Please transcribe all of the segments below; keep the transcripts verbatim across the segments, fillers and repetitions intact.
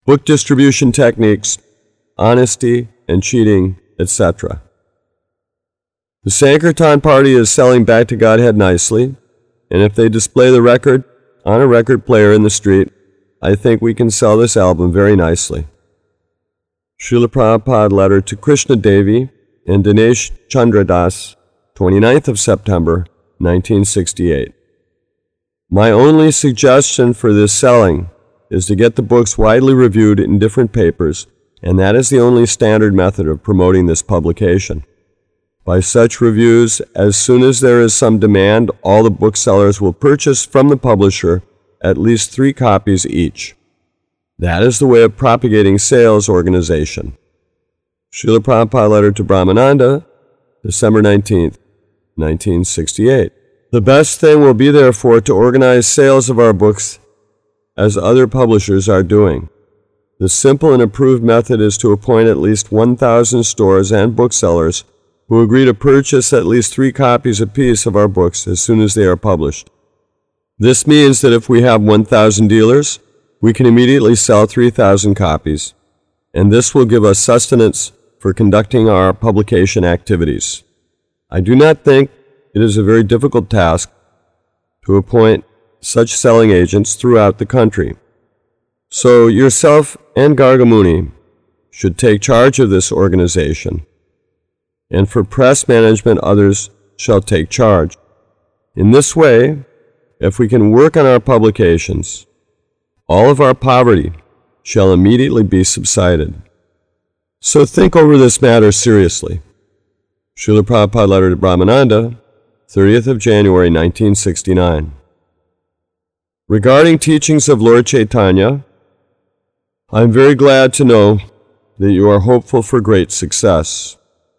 book distribution techniques, honesty and cheating, et cetera. The Sankirtan Party is selling Back to Godhead nicely, and if they display the record on a record player in the street, I think we can sell this album very nicely. Srila Prabhupada letter to Krishna Devi and Dinesh Chandra Das, twenty-ninth of September, nineteen sixty-eight. My only suggestion for this selling is to get the books widely reviewed in different papers, and that is the only standard method of promoting this publication. By such reviews, as soon as there is some demand, all the booksellers will purchase from the publisher at least three copies each. That is the way of propagating sales organization. Srila Prabhupada letter to Brahmananda, December nineteenth, nineteen sixty-eight. The best thing will be, therefore, to organize sales of our books as other publishers are doing. The simple and approved method is to appoint at least one thousand stores and booksellers who agree to purchase at least three copies apiece of our books as soon as they are published. This means that if we have one thousand dealers, we can immediately sell three thousand copies, and this will give us sustenance for conducting our publication activities. I do not think it is a very difficult task to appoint such selling agents throughout the country. So yourself and Gargamuni should take charge of this organization, and for press management others shall take charge. In this way, if we can work on our publications, all of our poverty shall immediately be subsided. So think over this matter seriously. Srila Prabhupada letter to Brahmananda, thirtieth of January, nineteen sixty-nine. Regarding teachings of Lord Chaitanya, I am very glad to know that you are hopeful for great success.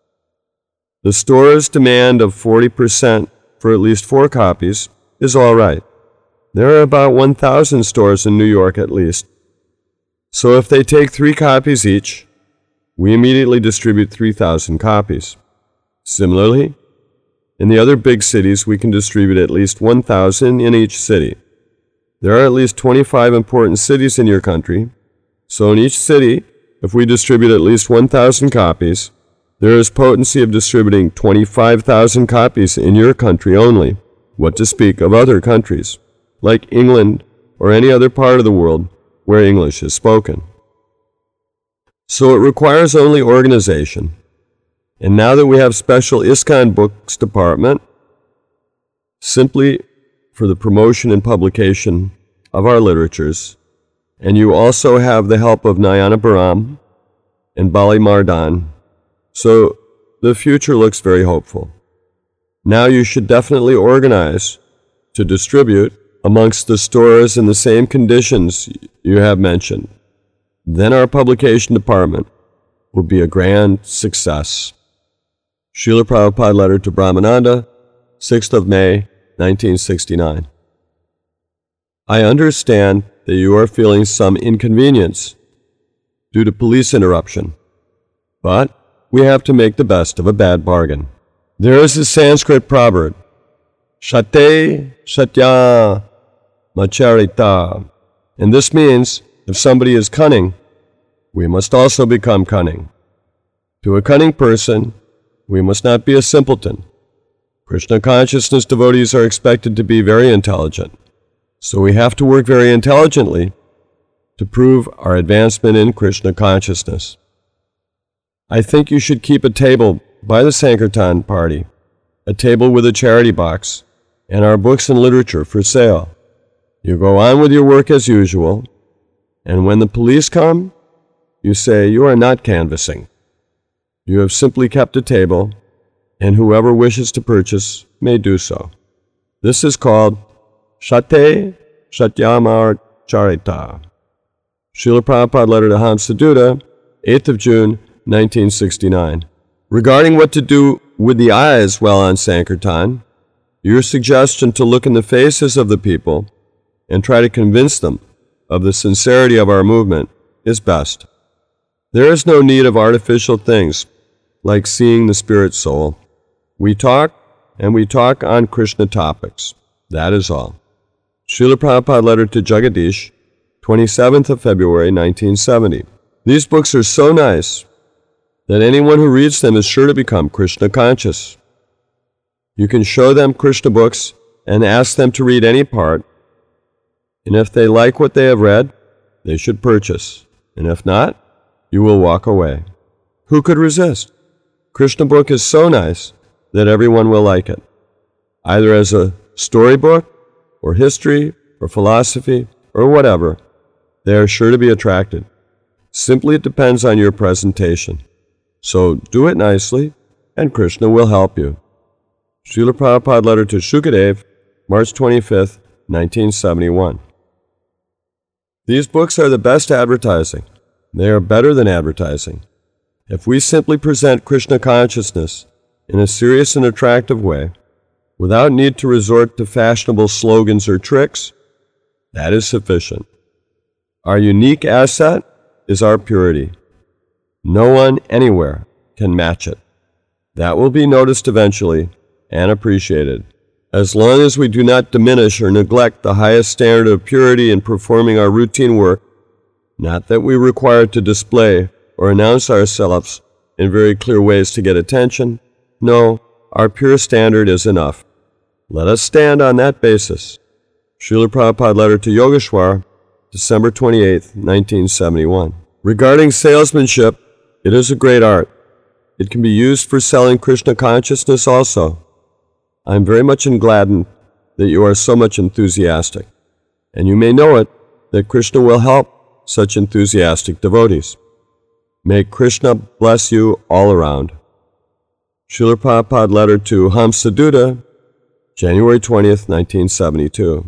The store's demand of forty percent for at least four copies is all right. There are about one thousand stores in New York at least. So if they take three copies each, we immediately distribute three thousand copies. Similarly, in the other big cities, we can distribute at least one thousand in each city. There are at least twenty-five important cities in your country, so in each city, if we distribute at least one thousand copies, there is potency of distributing twenty-five thousand copies in your country only, what to speak of other countries, like England or any other part of the world where English is spoken. So it requires only organization. And now that we have special ISKCON Books Department, simply for the promotion and publication of our literatures, and you also have the help of Nayanaparam and Bali Mardan, so the future looks very hopeful. Now you should definitely organize to distribute amongst the stores in the same conditions you have mentioned. Then our publication department will be a grand success. Srila Prabhupada letter to Brahmananda, sixth of May, nineteen sixty-nine. I understand that you are feeling some inconvenience due to police interruption, but we have to make the best of a bad bargain. There is a Sanskrit proverb, Shate Satya Macharita, and this means if somebody is cunning, we must also become cunning. To a cunning person, we must not be a simpleton. Krishna consciousness devotees are expected to be very intelligent, so we have to work very intelligently to prove our advancement in Krishna consciousness. I think you should keep a table by the Sankirtan party, a table with a charity box, and our books and literature for sale. You go on with your work as usual, and when the police come, you say you are not canvassing. You have simply kept a table, and whoever wishes to purchase may do so. This is called Shate Satyamar Charita. Srila Prabhupada letter to Hamsaduta, eighth of June, nineteen sixty-nine. Regarding what to do with the eyes while on Sankirtan, your suggestion to look in the faces of the people and try to convince them of the sincerity of our movement is best. There is no need of artificial things like seeing the spirit soul. We talk, and we talk on Krishna topics. That is all. Srila Prabhupada letter to Jagadish, twenty-seventh of February, nineteen seventy. These books are so nice that anyone who reads them is sure to become Krishna conscious. You can show them Krishna books and ask them to read any part, and if they like what they have read, they should purchase, and if not, you will walk away. Who could resist? Krishna book is so nice that everyone will like it, either as a storybook, or history, or philosophy, or whatever. They are sure to be attracted. Simply it depends on your presentation. So do it nicely, and Krishna will help you. Srila Prabhupada letter to Shukadev, March twenty-fifth, nineteen seventy-one. These books are the best advertising. They are better than advertising. If we simply present Krishna consciousness in a serious and attractive way, without need to resort to fashionable slogans or tricks, that is sufficient. Our unique asset is our purity. No one anywhere can match it. That will be noticed eventually and appreciated. As long as we do not diminish or neglect the highest standard of purity in performing our routine work, not that we require to display or announce ourselves in very clear ways to get attention. No, our pure standard is enough. Let us stand on that basis. Srila Prabhupada letter to Yogeshwar, December twenty-eighth, nineteen seventy-one. Regarding salesmanship, it is a great art. It can be used for selling Krishna consciousness also. I am very much gladdened that you are so much enthusiastic, and you may know it that Krishna will help such enthusiastic devotees. May Krishna bless you all around. Srila Prabhupada letter to Hamsaduta, January twentieth, nineteen seventy-two.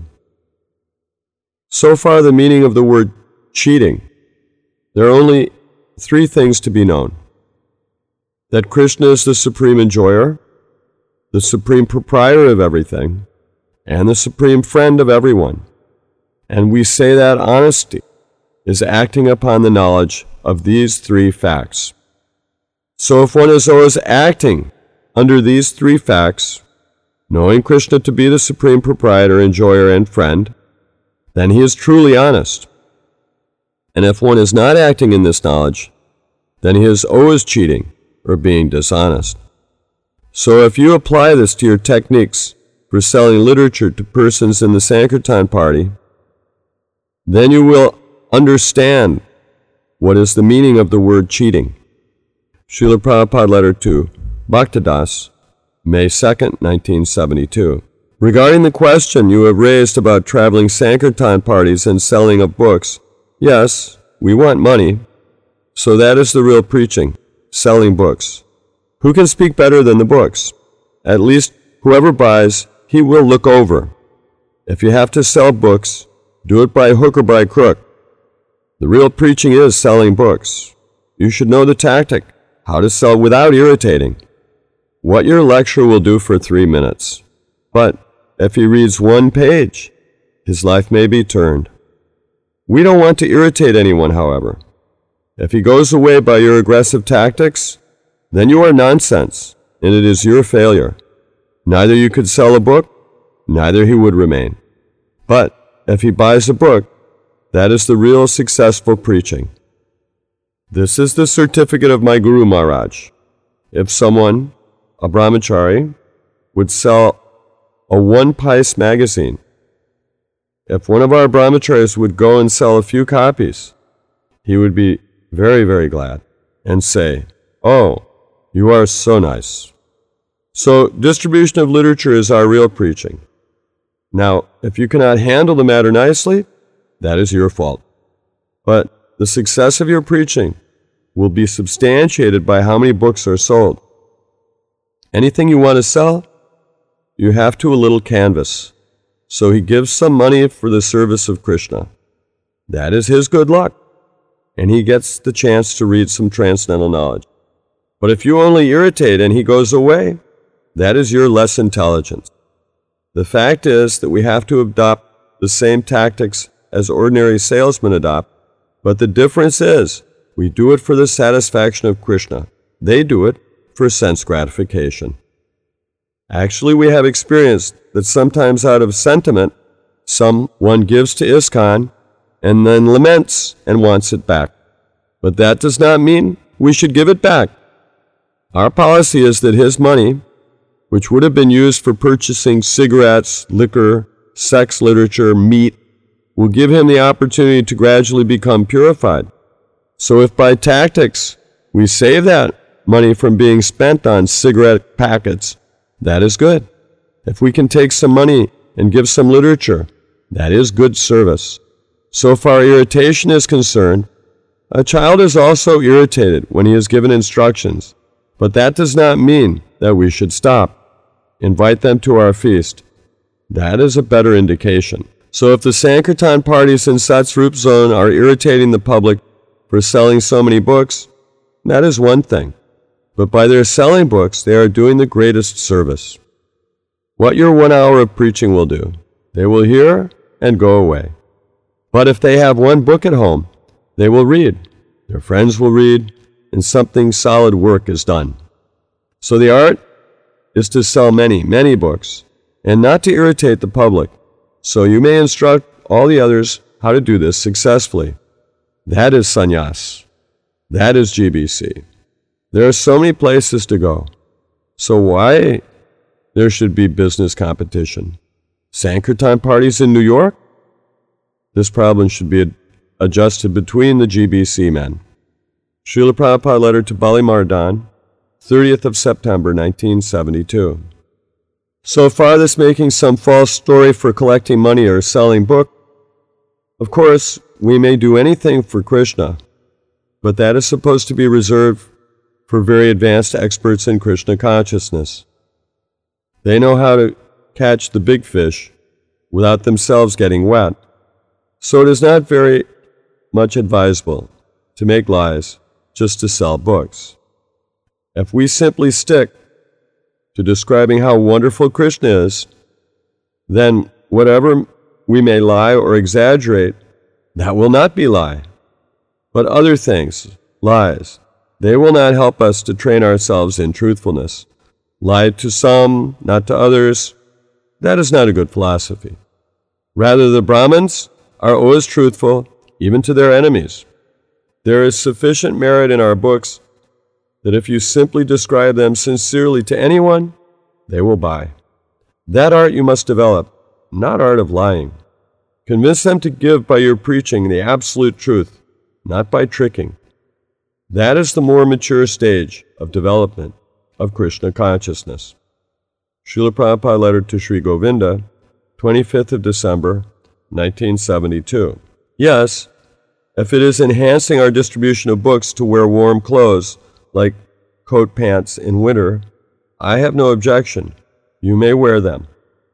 So far, the meaning of the word cheating. There are only three things to be known: that Krishna is the supreme enjoyer, the supreme proprietor of everything, and the supreme friend of everyone. And we say that honesty is acting upon the knowledge of these three facts. So if one is always acting under these three facts, knowing Krishna to be the supreme proprietor, enjoyer, and friend, then he is truly honest. And if one is not acting in this knowledge, then he is always cheating or being dishonest. So if you apply this to your techniques for selling literature to persons in the Sankirtan party, then you will understand what is the meaning of the word cheating. Srila Prabhupada letter to Bhaktadas, May second, nineteen seventy-two. Regarding the question you have raised about traveling Sankirtan parties and selling of books, yes, we want money, so that is the real preaching, selling books. Who can speak better than the books? At least whoever buys, he will look over. If you have to sell books, do it by hook or by crook. The real preaching is selling books. You should know the tactic, how to sell without irritating. What your lecture will do for three minutes. But if he reads one page, his life may be turned. We don't want to irritate anyone, however. If he goes away by your aggressive tactics, then you are nonsense, and it is your failure. Neither you could sell a book, neither he would remain. But if he buys a book, that is the real successful preaching. This is the certificate of my Guru Maharaj. If someone, a brahmachari, would sell a one-piece magazine, if one of our brahmacharis would go and sell a few copies, he would be very, very glad and say, "Oh, you are so nice." So distribution of literature is our real preaching. Now, if you cannot handle the matter nicely, that is your fault. But the success of your preaching will be substantiated by how many books are sold. Anything you want to sell, you have to a little canvas. So he gives some money for the service of Krishna. That is his good luck, and he gets the chance to read some transcendental knowledge. But if you only irritate and he goes away, that is your less intelligence. The fact is that we have to adopt the same tactics as ordinary salesmen adopt, but the difference is we do it for the satisfaction of Krishna. They do it for sense gratification. Actually, we have experienced that sometimes out of sentiment, someone gives to ISKCON and then laments and wants it back. But that does not mean we should give it back. Our policy is that his money, which would have been used for purchasing cigarettes, liquor, sex literature, meat, will give him the opportunity to gradually become purified. So if by tactics we save that money from being spent on cigarette packets, that is good. If we can take some money and give some literature, that is good service. So far irritation is concerned, a child is also irritated when he is given instructions, but that does not mean that we should stop. Invite them to our feast. That is a better indication. So if the Sankirtan parties in Satsrup zone are irritating the public for selling so many books, that is one thing. But by their selling books, they are doing the greatest service. What your one hour of preaching will do, they will hear and go away. But if they have one book at home, they will read, their friends will read, and something solid work is done. So the art is to sell many, many books, and not to irritate the public, so you may instruct all the others how to do this successfully. That is sannyas. That is G B C. There are so many places to go. So why there should be business competition? Sankirtan parties in New York? This problem should be adjusted between the G B C men. Srila Prabhupada letter to Bali Mardan, thirtieth of September, nineteen seventy-two. So far, this making some false story for collecting money or selling book. Of course, we may do anything for Krishna, but that is supposed to be reserved for very advanced experts in Krishna consciousness. They know how to catch the big fish without themselves getting wet. So it is not very much advisable to make lies just to sell books. If we simply stick to describing how wonderful Krishna is, then whatever we may lie or exaggerate, that will not be lie. But other things, lies, they will not help us to train ourselves in truthfulness. Lie to some, not to others, that is not a good philosophy. Rather, the Brahmins are always truthful, even to their enemies. There is sufficient merit in our books that if you simply describe them sincerely to anyone, they will buy. That art you must develop, not art of lying. Convince them to give by your preaching the absolute truth, not by tricking. That is the more mature stage of development of Krishna consciousness. Srila Prabhupada letter to Sri Govinda, twenty-fifth of December, nineteen seventy-two. Yes, if it is enhancing our distribution of books to wear warm clothes, like coat pants in winter, I have no objection. You may wear them.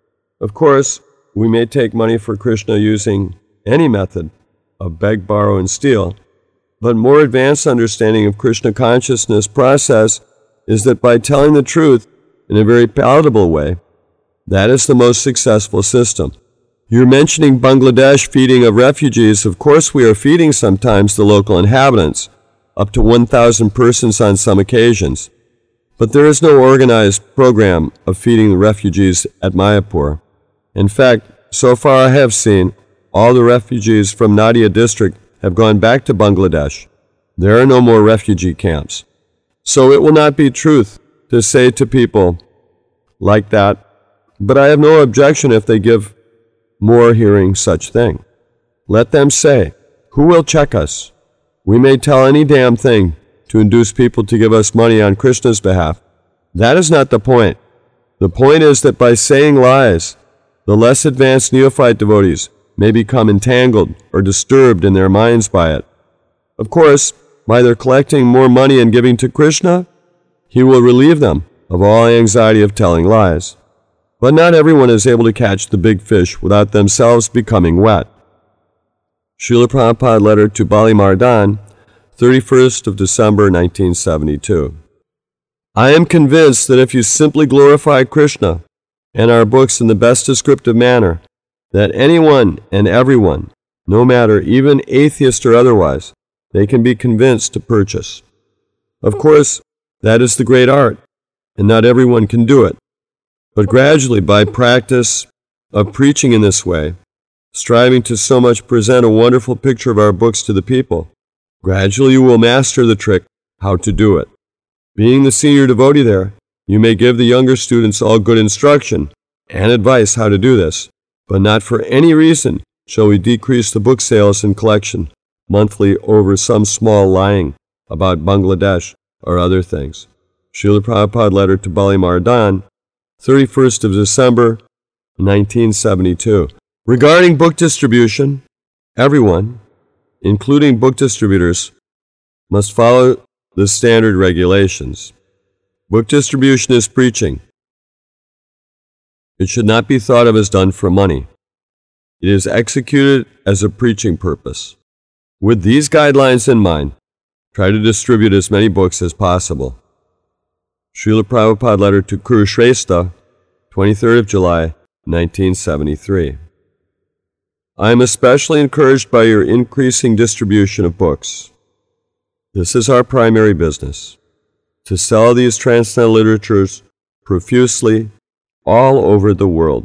Of course, we may take money for Krishna using any method of beg, borrow, and steal, but more advanced understanding of Krishna consciousness process is that by telling the truth in a very palatable way, that is the most successful system. You're mentioning Bangladesh feeding of refugees. Of course, we are feeding sometimes the local inhabitants, up to one thousand persons on some occasions. But there is no organized program of feeding the refugees at Mayapur. In fact, so far I have seen, all the refugees from Nadia district have gone back to Bangladesh. There are no more refugee camps. So it will not be truth to say to people like that, but I have no objection if they give more hearing such thing. Let them say, who will check us? We may tell any damn thing to induce people to give us money on Krishna's behalf. That is not the point. The point is that by saying lies, the less advanced neophyte devotees may become entangled or disturbed in their minds by it. Of course, by their collecting more money and giving to Krishna, he will relieve them of all anxiety of telling lies. But not everyone is able to catch the big fish without themselves becoming wet. Srila Prabhupada letter to Bali Mardan, thirty-first of December, nineteen seventy-two. I am convinced that if you simply glorify Krishna and our books in the best descriptive manner, that anyone and everyone, no matter, even atheist or otherwise, they can be convinced to purchase. Of course, that is the great art, and not everyone can do it. But gradually, by practice of preaching in this way, striving to so much present a wonderful picture of our books to the people. Gradually you will master the trick how to do it. Being the senior devotee there, you may give the younger students all good instruction and advice how to do this, but not for any reason shall we decrease the book sales and collection monthly over some small lying about Bangladesh or other things. Srila Prabhupada letter to Bali Mahardan, thirty-first of December, nineteen seventy-two. Regarding book distribution, everyone, including book distributors, must follow the standard regulations. Book distribution is preaching. It should not be thought of as done for money. It is executed as a preaching purpose. With these guidelines in mind, try to distribute as many books as possible. Srila Prabhupada letter to Kurushrestha, twenty-third of July, nineteen seventy-three. I am especially encouraged by your increasing distribution of books. This is our primary business, to sell these transcendental literatures profusely all over the world.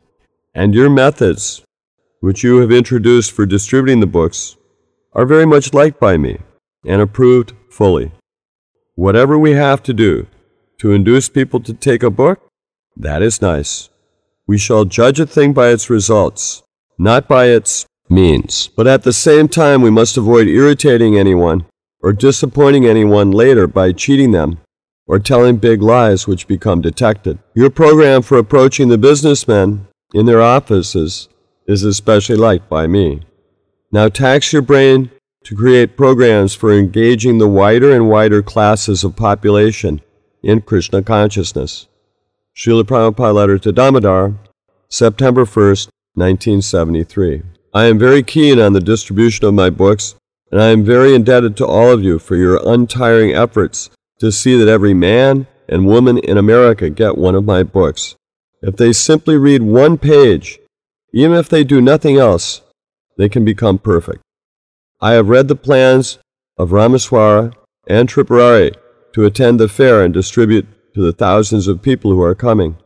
And your methods, which you have introduced for distributing the books, are very much liked by me and approved fully. Whatever we have to do to induce people to take a book, that is nice. We shall judge a thing by its results, not by its means. But at the same time, we must avoid irritating anyone or disappointing anyone later by cheating them or telling big lies which become detected. Your program for approaching the businessmen in their offices is especially liked by me. Now tax your brain to create programs for engaging the wider and wider classes of population in Krishna consciousness. Srila Prabhupada letter to Damodar, September first, nineteen seventy-three. I am very keen on the distribution of my books, and I am very indebted to all of you for your untiring efforts to see that every man and woman in America get one of my books. If they simply read one page, even if they do nothing else, they can become perfect. I have read the plans of Rameswara and Tripurari to attend the fair and distribute to the thousands of people who are coming.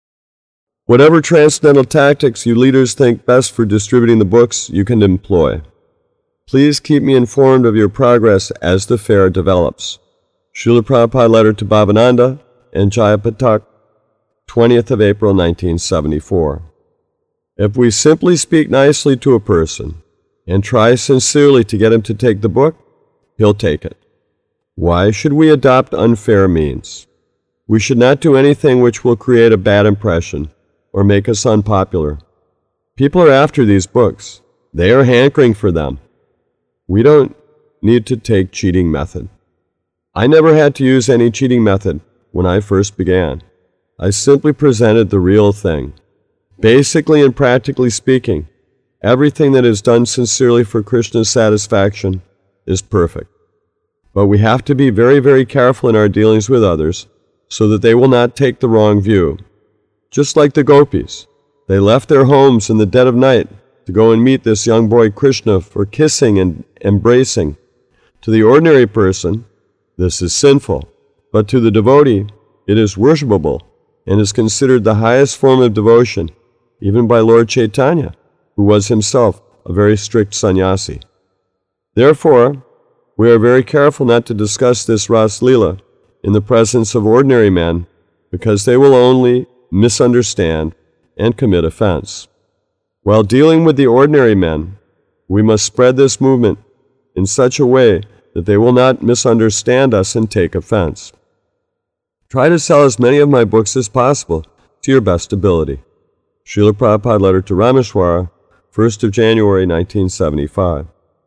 Whatever transcendental tactics you leaders think best for distributing the books, you can employ. Please keep me informed of your progress as the fair develops. Srila Prabhupada letter to Bhavananda and Jayapatak, twentieth of April, nineteen seventy-four. If we simply speak nicely to a person and try sincerely to get him to take the book, he'll take it. Why should we adopt unfair means? We should not do anything which will create a bad impression or make us unpopular. People are after these books. They are hankering for them. We don't need to take cheating method. I never had to use any cheating method when I first began. I simply presented the real thing. Basically and practically speaking, everything that is done sincerely for Krishna's satisfaction is perfect. But we have to be very, very careful in our dealings with others so that they will not take the wrong view. Just like the gopis, they left their homes in the dead of night to go and meet this young boy Krishna for kissing and embracing. To the ordinary person, this is sinful, but to the devotee, it is worshipable and is considered the highest form of devotion, even by Lord Chaitanya, who was himself a very strict sannyasi. Therefore, we are very careful not to discuss this Ras Leela in the presence of ordinary men, because they will only misunderstand and commit offense. While dealing with the ordinary men, we must spread this movement in such a way that they will not misunderstand us and take offense. Try to sell as many of my books as possible to your best ability. Srila Prabhupada letter to Rameswara, first of January, nineteen seventy-five.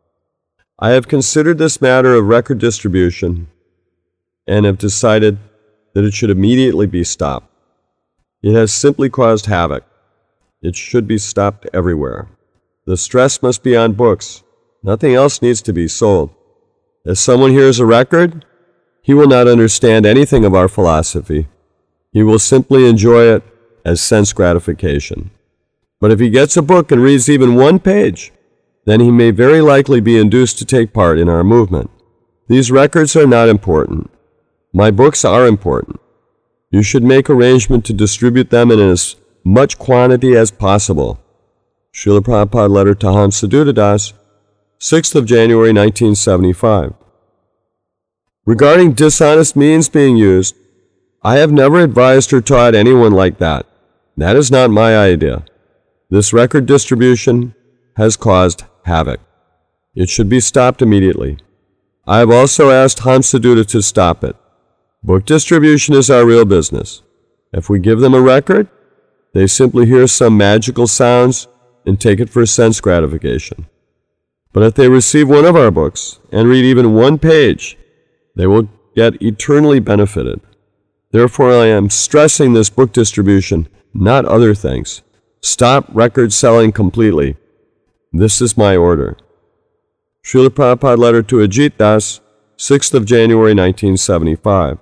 I have considered this matter of record distribution and have decided that it should immediately be stopped. It has simply caused havoc. It should be stopped everywhere. The stress must be on books. Nothing else needs to be sold. If someone hears a record, he will not understand anything of our philosophy. He will simply enjoy it as sense gratification. But if he gets a book and reads even one page, then he may very likely be induced to take part in our movement. These records are not important. My books are important. You should make arrangement to distribute them in as much quantity as possible. Srila Prabhupada letter to Hamsadutta Das, sixth of January nineteen seventy-five. Regarding dishonest means being used, I have never advised or taught anyone like that. That is not my idea. This record distribution has caused havoc. It should be stopped immediately. I have also asked Hamsadutta to stop it. Book distribution is our real business. If we give them a record, they simply hear some magical sounds and take it for sense gratification. But if they receive one of our books and read even one page, they will get eternally benefited. Therefore, I am stressing this book distribution, not other things. Stop record selling completely. This is my order. Srila Prabhupada letter to Ajit Das, sixth of January nineteen seventy-five.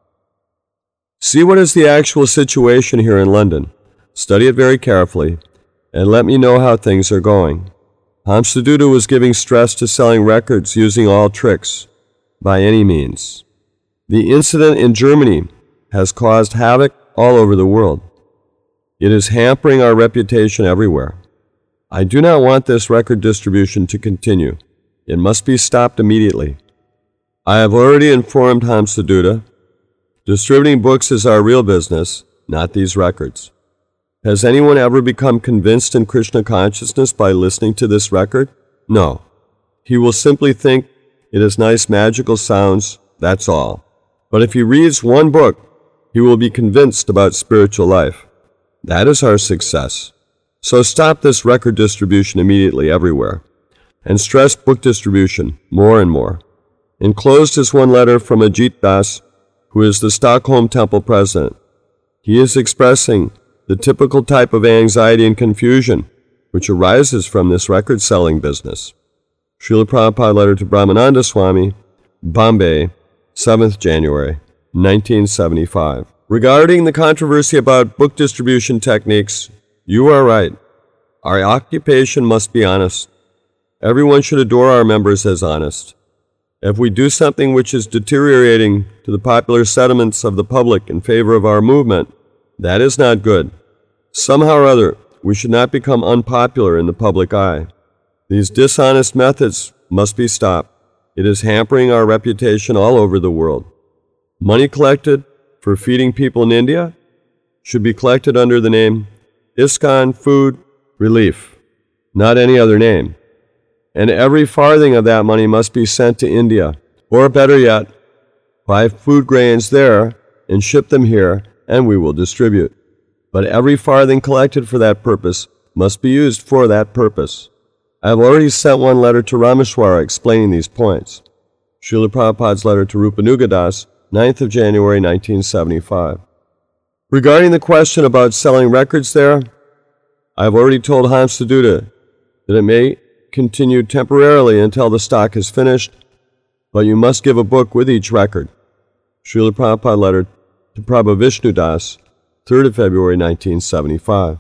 See what is the actual situation here in London. Study it very carefully, and let me know how things are going. Hamsadutta was giving stress to selling records using all tricks, by any means. The incident in Germany has caused havoc all over the world. It is hampering our reputation everywhere. I do not want this record distribution to continue. It must be stopped immediately. I have already informed Hamsadutta. Distributing books is our real business, not these records. Has anyone ever become convinced in Krishna consciousness by listening to this record? No. He will simply think it is nice magical sounds, that's all. But if he reads one book, he will be convinced about spiritual life. That is our success. So stop this record distribution immediately everywhere, and stress book distribution more and more. Enclosed is one letter from Ajit Das, who is the Stockholm Temple president. He is expressing the typical type of anxiety and confusion which arises from this record-selling business. Srila Prabhupada letter to Brahmananda Swami, Bombay, seventh of January, nineteen seventy-five. Regarding the controversy about book distribution techniques, you are right. Our occupation must be honest. Everyone should adore our members as honest. If we do something which is deteriorating to the popular sentiments of the public in favor of our movement, that is not good. Somehow or other, we should not become unpopular in the public eye. These dishonest methods must be stopped. It is hampering our reputation all over the world. Money collected for feeding people in India should be collected under the name ISKCON Food Relief, not any other name. And every farthing of that money must be sent to India, or better yet, buy food grains there and ship them here, and we will distribute. But every farthing collected for that purpose must be used for that purpose. I have already sent one letter to Rameshwara explaining these points. Srila Prabhupada's letter to Rupanuga Das, ninth of January nineteen seventy-five. Regarding the question about selling records there, I have already told Hamsadutta that it may continue temporarily until the stock is finished, but you must give a book with each record. Srila Prabhupada letter to Prabhu Vishnu Das, third of February nineteen seventy-five.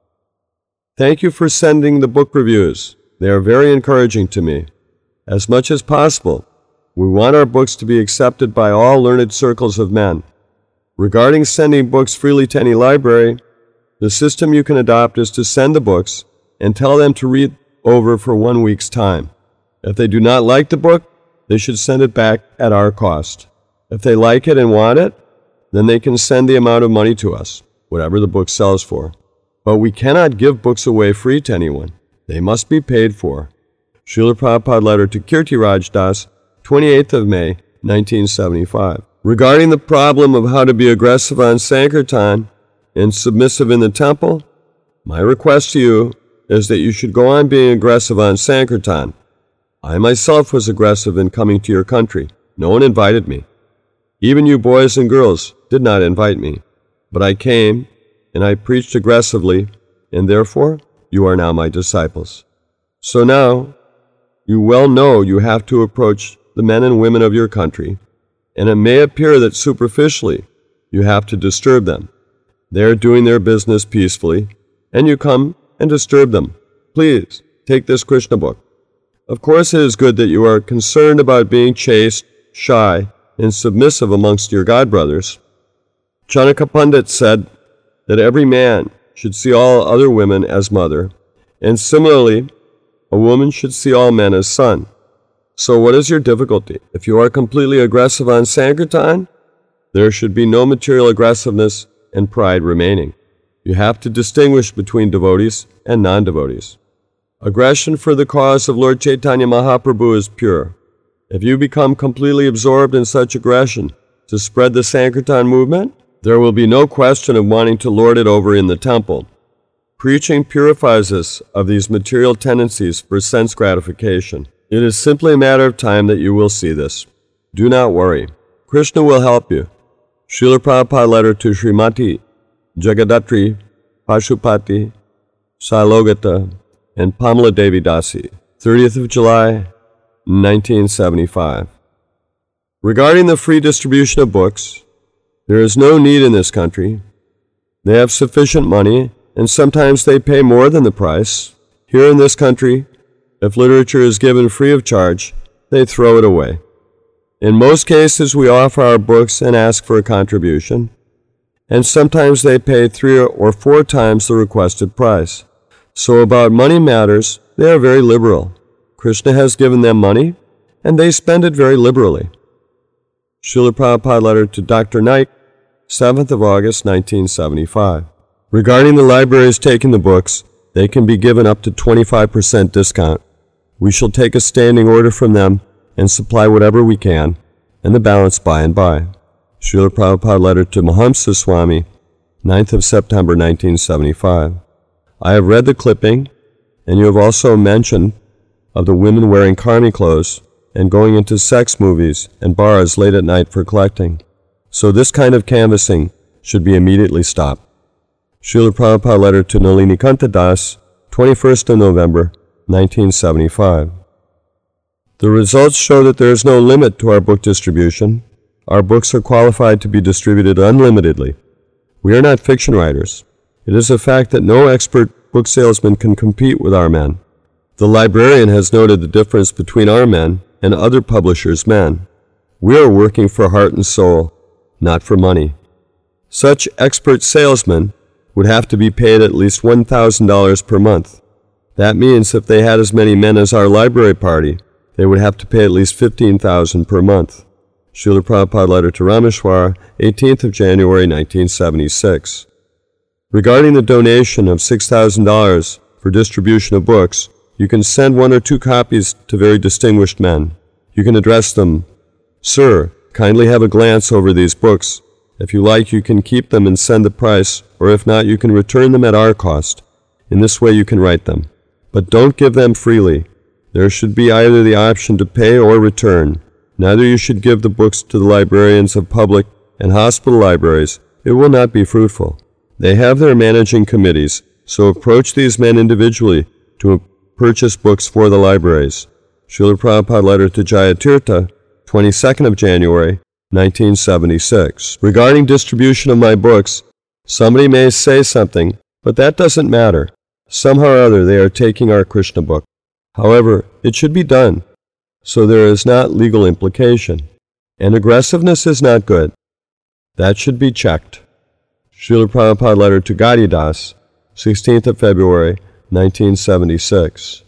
Thank you for sending the book reviews. They are very encouraging to me. As much as possible, we want our books to be accepted by all learned circles of men. Regarding sending books freely to any library, the system you can adopt is to send the books and tell them to read over for one week's time. If they do not like the book, they should send it back at our cost. If they like it and want it, then they can send the amount of money to us, whatever the book sells for. But we cannot give books away free to anyone. They must be paid for. Srila Prabhupada letter to Kirtiraj Das, twenty-eighth of May, nineteen seventy-five. Regarding the problem of how to be aggressive on Sankirtan and submissive in the temple, my request to you is that you should go on being aggressive on Sankirtan. I myself was aggressive in coming to your country. No one invited me. Even you boys and girls did not invite me. But I came, and I preached aggressively, and therefore you are now my disciples. So now, you well know you have to approach the men and women of your country, and it may appear that superficially you have to disturb them. They are doing their business peacefully, and you come and disturb them. Please, take this Krishna book. Of course it is good that you are concerned about being chaste, shy, and submissive amongst your godbrothers. Chanaka Pandit said that every man should see all other women as mother, And similarly, a woman should see all men as son. So what is your difficulty? If you are completely aggressive on Sankirtan, there should be no material aggressiveness and pride remaining. You have to distinguish between devotees and non-devotees. Aggression for the cause of Lord Chaitanya Mahaprabhu is pure. If you become completely absorbed in such aggression to spread the Sankirtan movement, there will be no question of wanting to lord it over in the temple. Preaching purifies us of these material tendencies for sense gratification. It is simply a matter of time that you will see this. Do not worry. Krishna will help you. Srila Prabhupada letter to Srimati Jagadatri Pashupati Sailogata and Pamela Devi Dasi, thirtieth of July, nineteen seventy-five. Regarding the free distribution of books, there is no need in this country. They have sufficient money, and sometimes they pay more than the price. Here in this country, if literature is given free of charge, they throw it away. In most cases, we offer our books and ask for a contribution, and sometimes they pay three or four times the requested price. So about money matters, they are very liberal. Krishna has given them money, and they spend it very liberally. Srila Prabhupada letter to Doctor Naik, seventh of August, nineteen seventy-five. Regarding the libraries taking the books, they can be given up to twenty-five percent discount. We shall take a standing order from them and supply whatever we can, and the balance by and by. Srila Prabhupada letter to Mahamsa Swami, ninth of September, nineteen seventy-five. I have read the clipping, and you have also mentioned of the women wearing karmi clothes and going into sex movies and bars late at night for collecting. So this kind of canvassing should be immediately stopped. Srila Prabhupada letter to Nalini Kanta Das, twenty-first of November, nineteen seventy-five. The results show that there is no limit to our book distribution. Our books are qualified to be distributed unlimitedly. We are not fiction writers. It is a fact that no expert book salesman can compete with our men. The librarian has noted the difference between our men and other publishers' men. We are working for heart and soul, not for money. Such expert salesmen would have to be paid at least one thousand dollars per month. That means if they had as many men as our library party, they would have to pay at least fifteen thousand dollars per month. Srila Prabhupada letter to Rameshwar, eighteenth of January, nineteen seventy-six. Regarding the donation of six thousand dollars for distribution of books, you can send one or two copies to very distinguished men. You can address them, "Sir, kindly have a glance over these books. If you like, you can keep them and send the price, or if not, you can return them at our cost. In this way you can write them. But don't give them freely. There should be either the option to pay or return. Neither you should give the books to the librarians of public and hospital libraries. It will not be fruitful. They have their managing committees, so approach these men individually to purchase books for the libraries." Srila Prabhupada letter to Jayatirtha, twenty-second of January, nineteen seventy-six. Regarding distribution of my books, somebody may say something, but that doesn't matter. Somehow or other they are taking our Krishna book. However, it should be done, so there is not legal implication. And aggressiveness is not good. That should be checked. Srila Prabhupada letter to Gaudiya Das, sixteenth of February, nineteen seventy-six.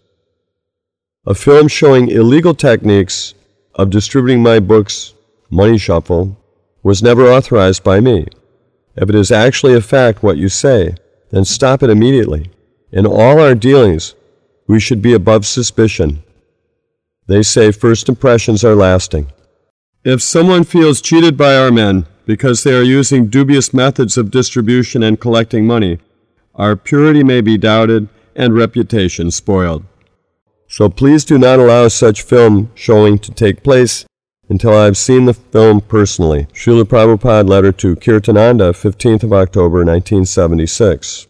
A film showing illegal techniques of distributing my books, Money Shuffle, was never authorized by me. If it is actually a fact what you say, then stop it immediately. In all our dealings, we should be above suspicion. They say first impressions are lasting. If someone feels cheated by our men because they are using dubious methods of distribution and collecting money, our purity may be doubted and reputation spoiled. So please do not allow such film showing to take place until I have seen the film personally. Srila Prabhupada letter to Kirtananda, fifteenth of October, nineteen seventy-six.